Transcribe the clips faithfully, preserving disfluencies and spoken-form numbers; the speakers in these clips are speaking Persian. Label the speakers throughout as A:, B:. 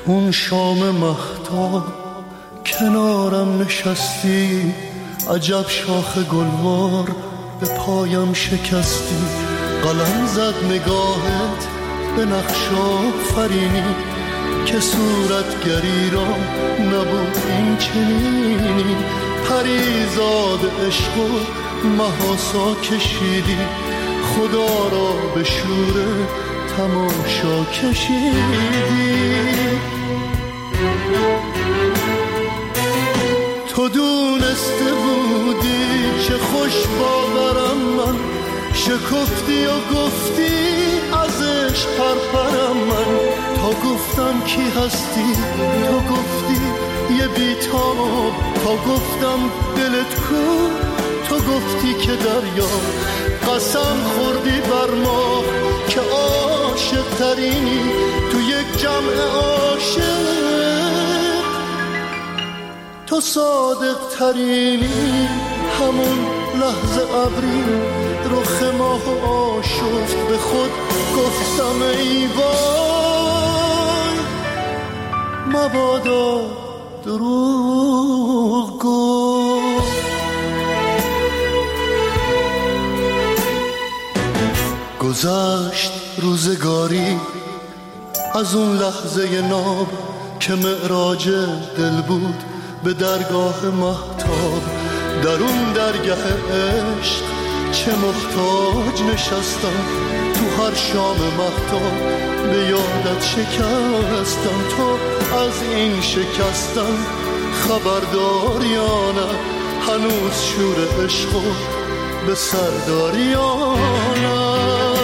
A: اون شام مهتاب کنارم نشستی، عجب شاخ گلوار به پایم شکستی. قلم زد نگاهت به نقش آفرینی که صورتگری را نبود این چنینی. پریزاد عشق و محاسا کشیدی، خدا را به شور تماشا کشیدی. تو دونسته بودی چه خوش باورم من، شکفتی و گفتی ازش پرپرم من. تا گفتم کی هستی تو گفتی یه بیتاب، تا گفتم دلت کو تو گفتی که دریا. قسم خوردی بر ما که عاشق ترینی تو یک جمع عاشق، تو صادق ترینی. همون لحظه ابری رخ ماه آشفت، به خود گفتم ای وای مبادا دروغ گفت. گذشت روزگاری از اون لحظه ناب که معراج دل بود به درگاه مهتاب. در اون درگاه عشق چه محتاج نشستم، تو هر شام مهتاب به یادت شکستم. تو از این شکستم خبردار یا نه، هنوز شور عشقو به سردار یا نه.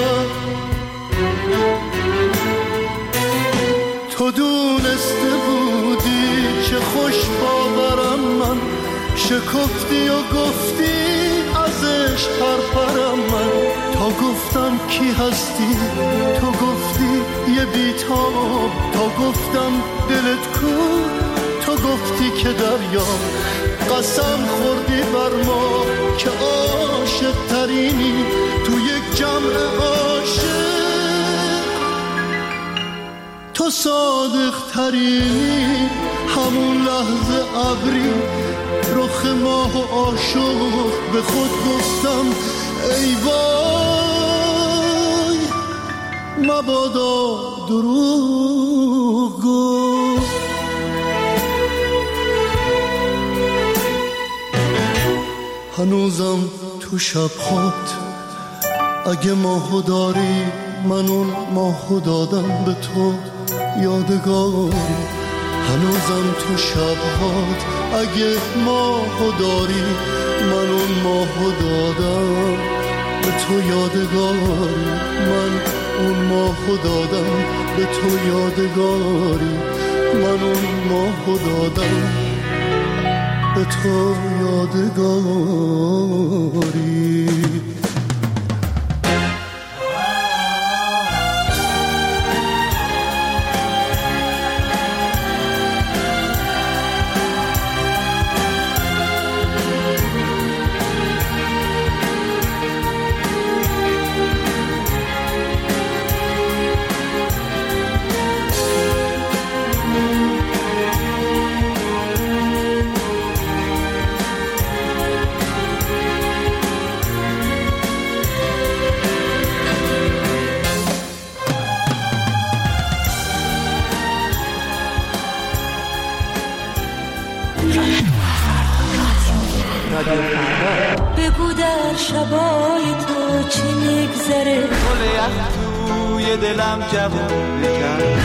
A: تو دونسته بودی چه خوش باورم من، شکفتی و گفتی ازش پرپرم من. تا گفتم کی هستی تو گفتی یه بیتاب، تا گفتم دلت کو تو گفتی که دریا. قسم خوردی بر ما که عاشق ترینی تو یک جمع عاشق، تو صادق ترینی. همون لحظه ابری رخ ماه و عاشق، به خود گفتم ای وای مبادا دروغ گفت. هنوزم تو شبهات اگه ماهو داری، من اون ماهو دادم به تو یادگاری. هنوزم تو شبهات اگه ماهو داری، من اون ماهو دادم به تو یادگاری. من اون ماهو دادم به تو یادگاری. من اون ماهو دادم به تو یادگاری.
B: بگو در شبای تو چی میگذره،
C: گل یخ توی دلم جوون بکن.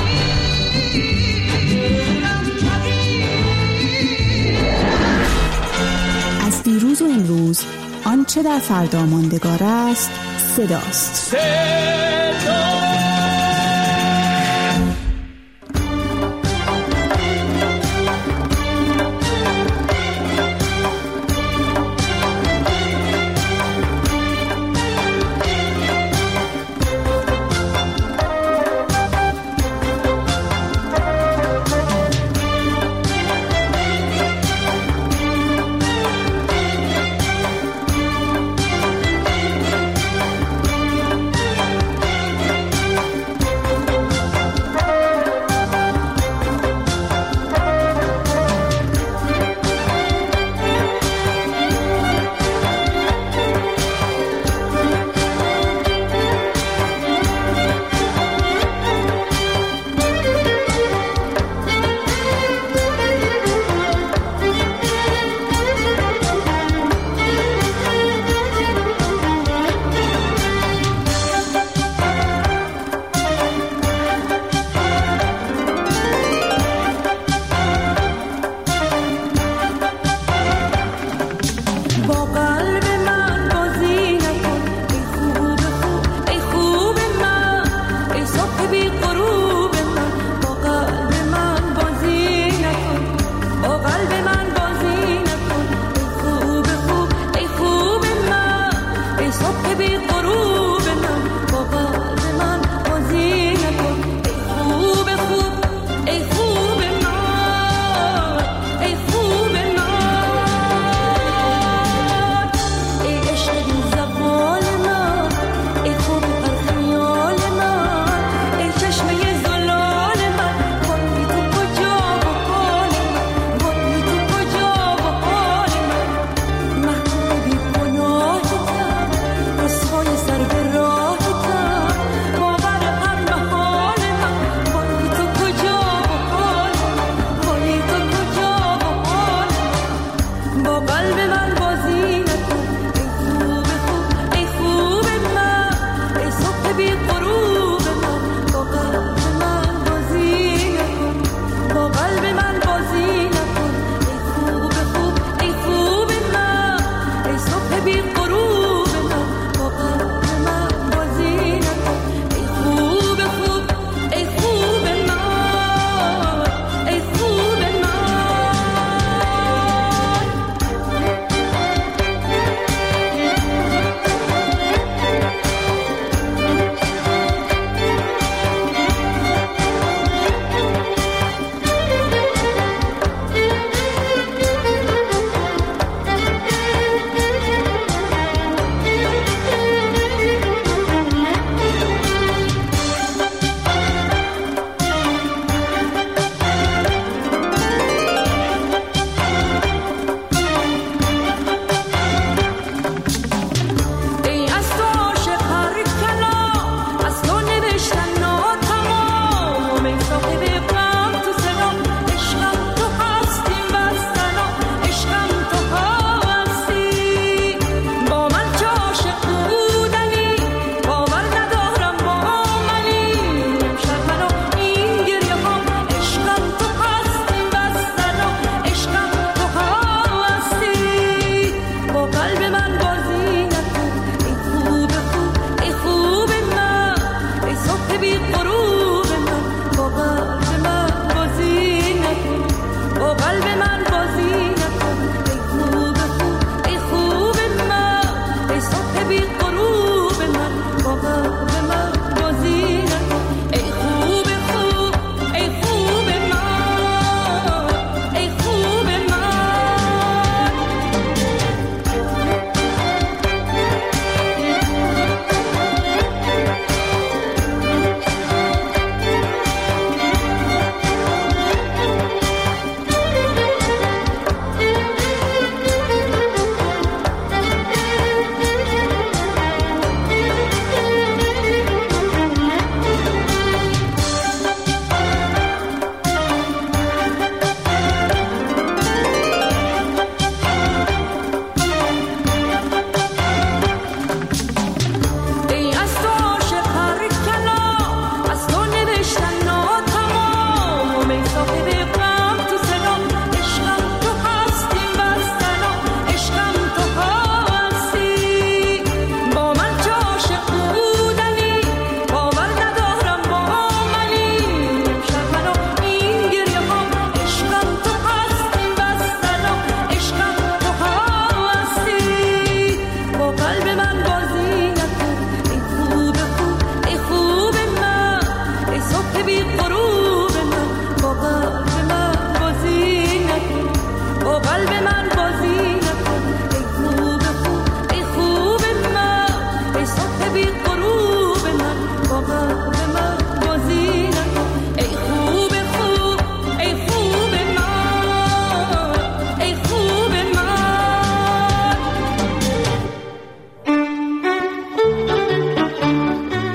D: از دیروز و امروز آنچه در فردا ماندگار است صداست. صدا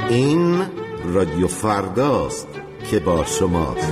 E: این رادیو فرداست که با شماست.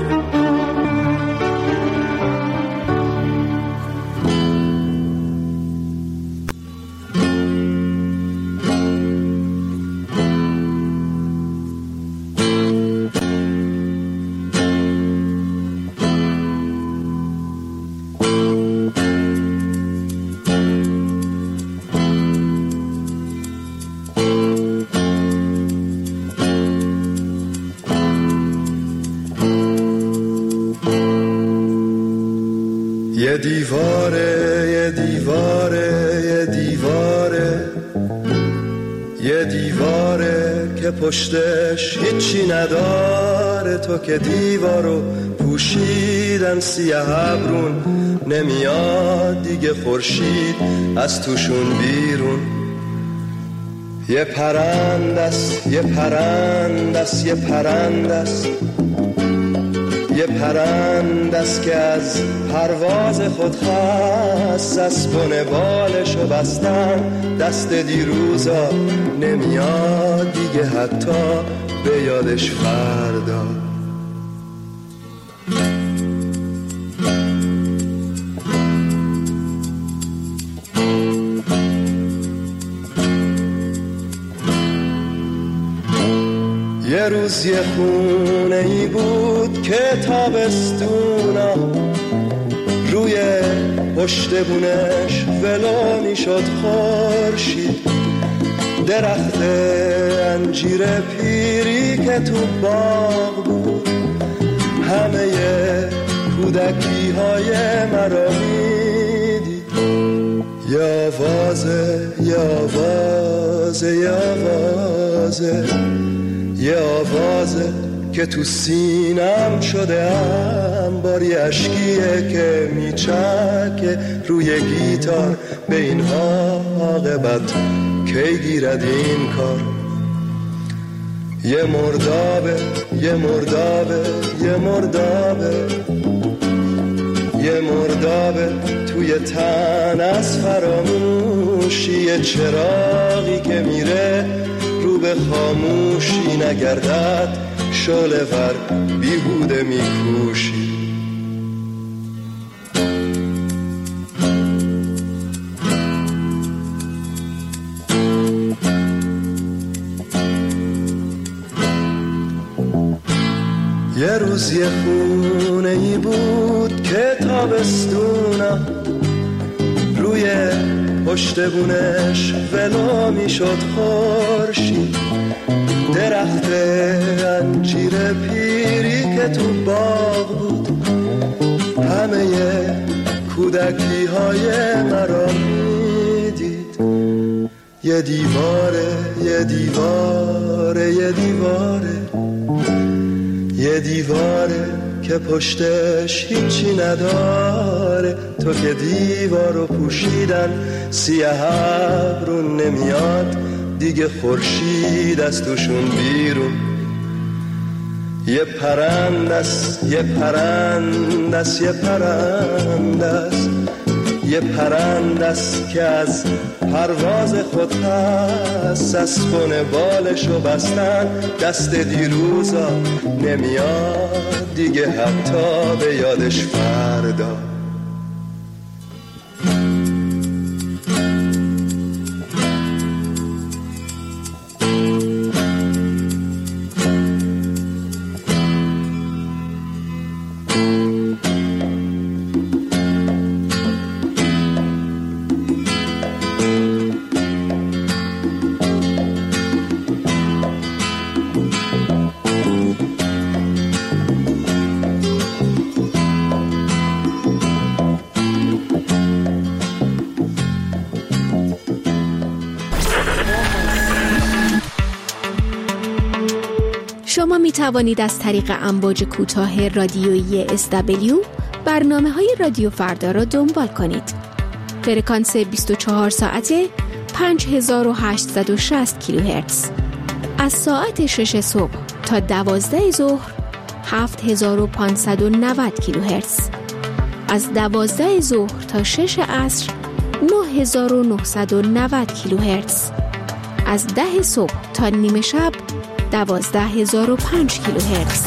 A: یه دیواره یه دیواره یه دیواره یه دیواره که پشتش هیچی نداره، تو که دیوارو پوشیدن سیاه ابرون، نمیاد دیگه خورشید از توشون بیرون. یه پرندست یه پرندست یه پرندست یه پرندست که از پرواز خود خست، اسبون بالشو بستن دست دیروزا، نمیاد دیگه حتی به یادش فردا. یه روز یه خونه ای بود که تابستونا روی پشت بونش ولو میشد خورشید، درخت انجیر پیری که تو باغ بود همه کودکی های مرا میدید. یه آوازه یه آوازه یه آوازه یه آوازه که تو سینم شده انباری، اشکیه که میچکه روی گیتار، به این عاقبت کی گیرد این کار. یه مردابه یه مردابه یه مردابه یه مردابه توی تن از فراموشی، یه چراغی که میره رو به خاموشی، نگردد شعله ور بیهوده میکوشی. یه روز یه خونه ای بود که تابستونا روی پشت بونش ولو میشد خورشید، درخت انجیر پیری که تو باغ بود همه کودکی های مرا میدید. یه دیواره یه دیواره یه دیواره یه دیواره که پشتش هیچی نداره، تو که دیوارو پوشیدن سیاه ابرون، نمیاد دیگه خورشید از توشون بیرون. یه پرندست یه پرندست یه پرندست یه پرندست که از پرواز خود هست، اسبون بالشو بستن دست دیروزا، نمیاد دیگه حتی به یادش فردا.
F: شما می توانید از طریق امواج کوتاه رادیویی اس دبلیو برنامه های رادیو فردا را دنبال کنید. فرکانس بیست و چهار ساعته پنج هزار و هشتصد و شصت کیلوهرتز، از ساعت شش صبح تا دوازده ظهر هفت هزار و پانصد و نود کیلوهرتز، از دوازده ظهر تا شش عصر نه هزار و نهصد و نود کیلوهرتز، از ده صبح تا نیمه شب دوازده هزار و پنج کیلوهرتز.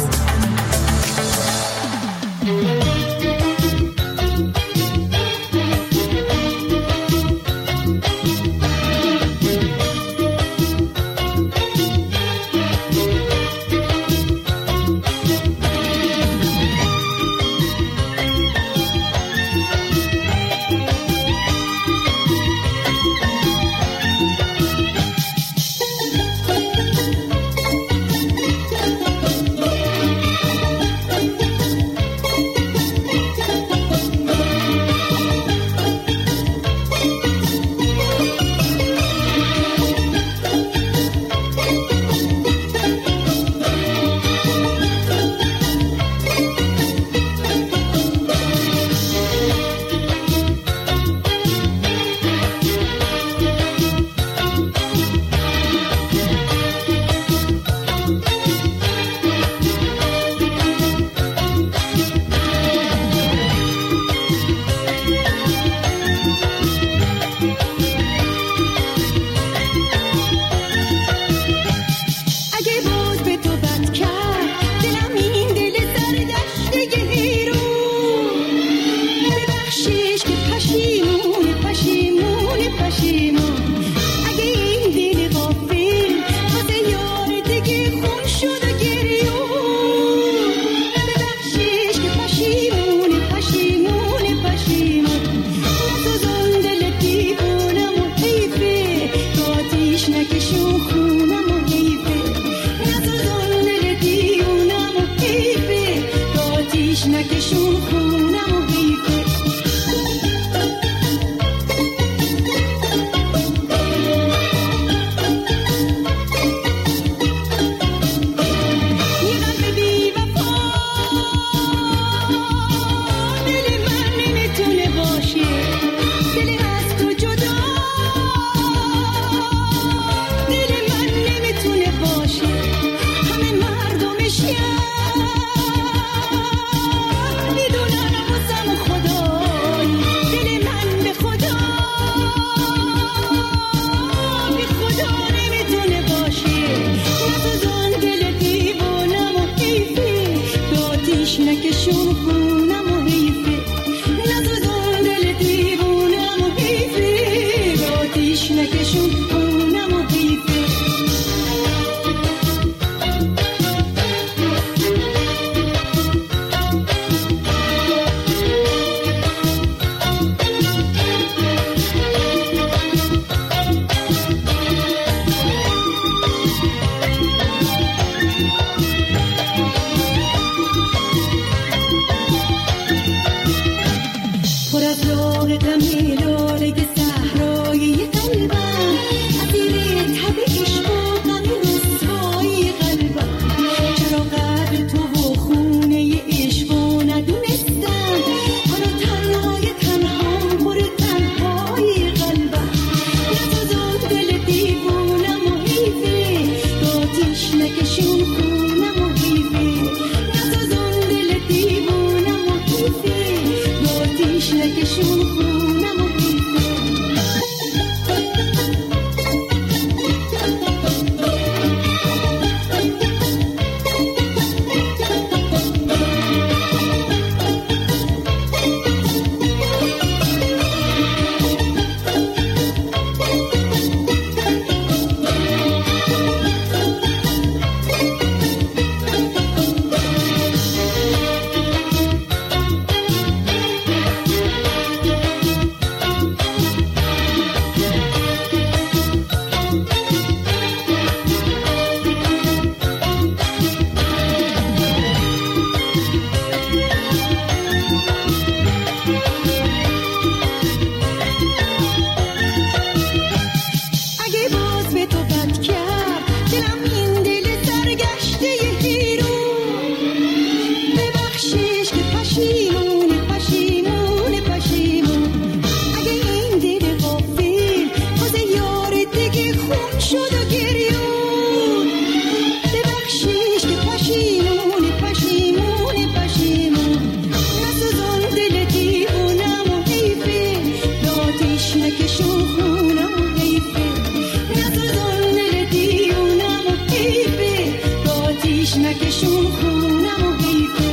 B: تشنکشون خونم و گیفه.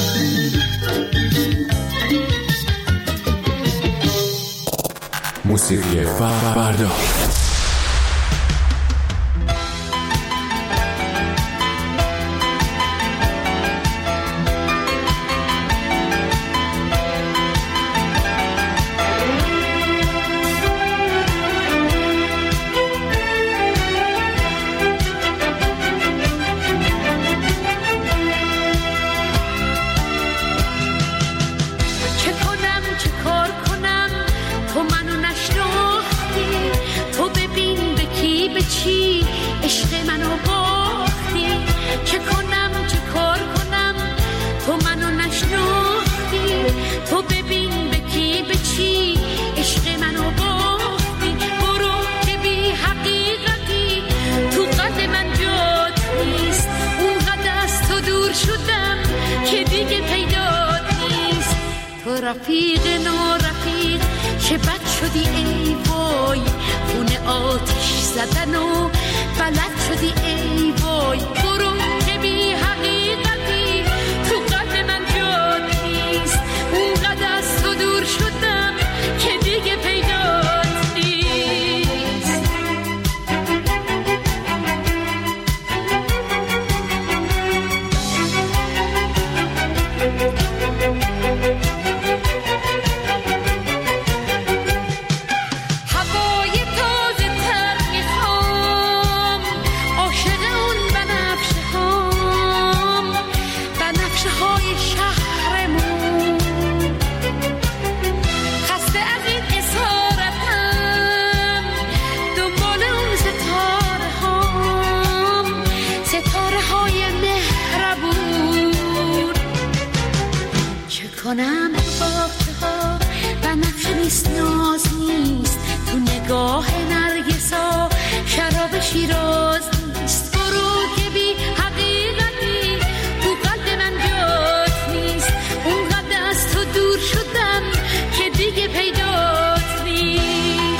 G: موسیقی فردا.
B: رفیق نارفیق چه بد شدی ای وای، خونه آتیش زدن و بلد شدی ای وای. برو که بی حقیقتی تو قلب من جات نیست، اونقدر از تو دور شدم که دیگه پیدات نیست. کنم باخته ها بنفشه نیست، ناز نیست تو نگاه نرگسا، شراب شیراز نیست. برو که بی حقیقتی تو قلب من جات نیست، اونقدر از تو دور شدم که دیگه پیدات نیست.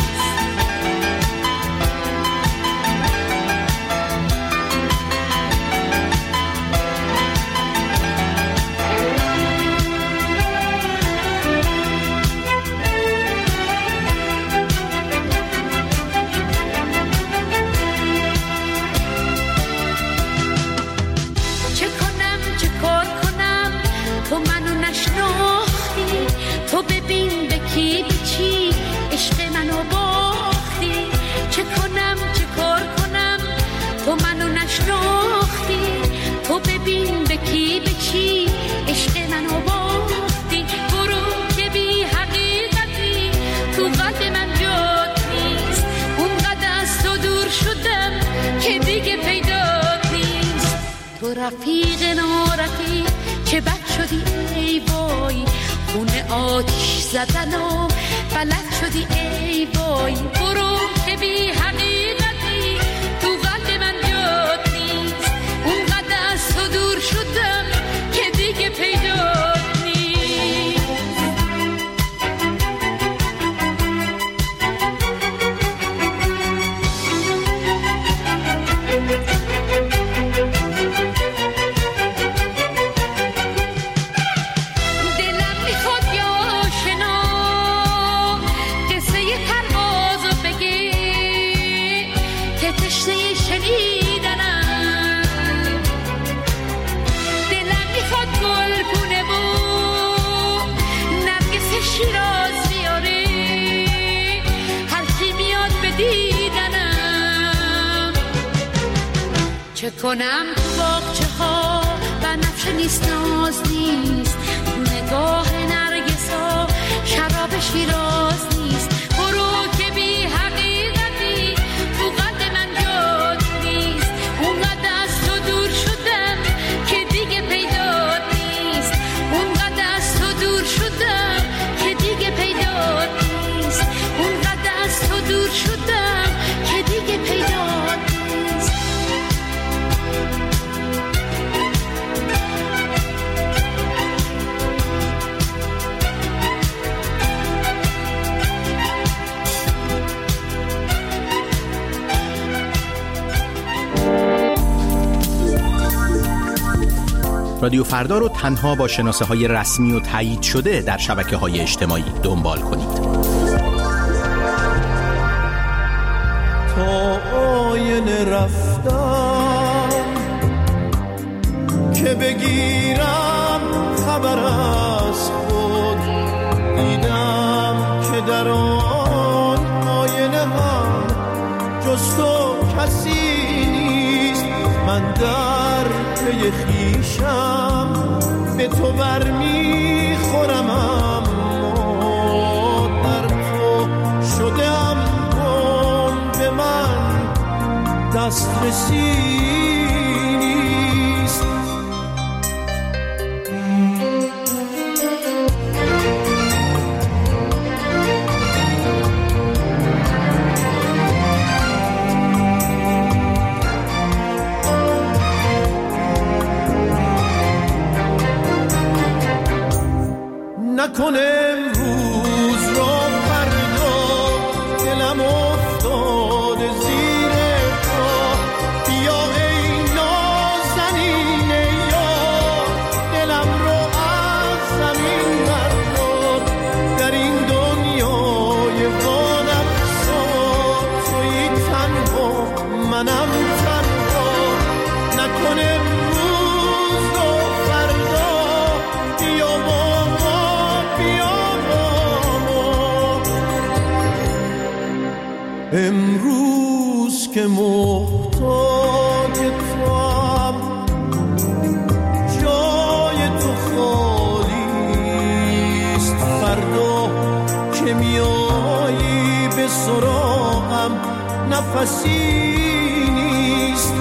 B: تو ببین به کی به چی عشق منو باختی. چه کنم چه کار کنم تو منو نشناختی. تو ببین به کی به چی عشق منو باختی. برو که بی حقیقتی تو قلب من جات نیست، اونقدر از تو دور شدم که دیگه پیدات نیست. تو رفیق نارفیق چه بد شدی ای وای، خونه آتیش زدن و بلد شدی ای وای. برو که بی حقیقتی تو قلب من جات نیست، اونقدر از تو دور شدم که دیگه پیدات نیست. چه کنم تو باغچه ها بنفشه نیست، ناز نیست تو نگاه نرگسا، شراب شیراز نیست. برو که بی حقیقتی تو قلب من جات نیست، اونقدر از تو دور شدم که دیگه پیدات نیست. اونقدر از تو دور شدم که دیگه پیدات نیست. اونقدر از تو دور شدم که دیگه پیدات نیست.
G: رادیو فردا رو تنها با شناسه های رسمی و تایید شده در شبکه های اجتماعی دنبال کنید.
A: تا آینه رفتم که بگیرم خبر از خود، دیدم که در آن آینه هم جز تو کسی نیست. من در پی خویشم به تو برمیخورم، اما در تو شدم گم، به من دسترسی نیست. نکنه امروز رو فردا، دلم افتاده زیر پا. بیا ای نازنین یار، دلم رو از زمین بردار. در این دنیای وانفسا تویی تنها، منم تنها. نکنه امروز رو فردا، بیا امروز که محتاج توام، جای تو خالیست. فردا که میایی به سراغم، نفسی نیست.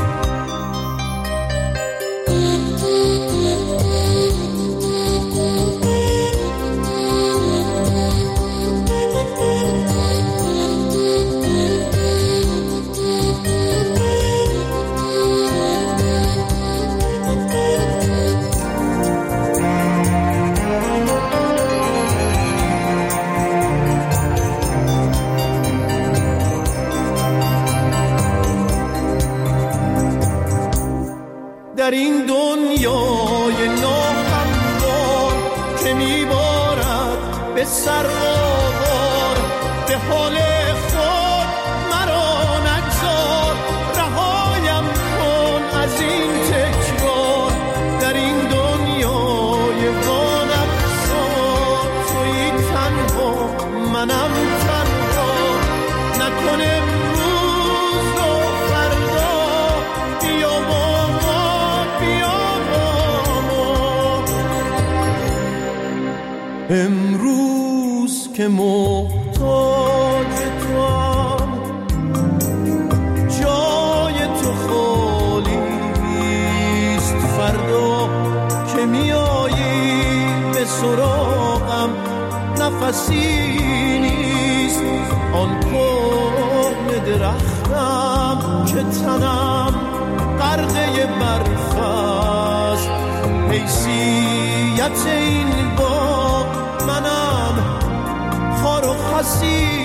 A: در این دنیای ناهموار که میبارد به سر آوار، به حال خود مرا نگذار. رهایم کن از این تکرار، در این دنیای وانفسا تویی تنها، منم تنها. نکنه امروز رو فردا، بیا امروز که محتاج توام، جای تو خالیست. فردا که میایی به سراغم، نفسی نیست. آن کهنه درختم که تنم غرقه برف است، حیثیت این باغ منم خار و خسی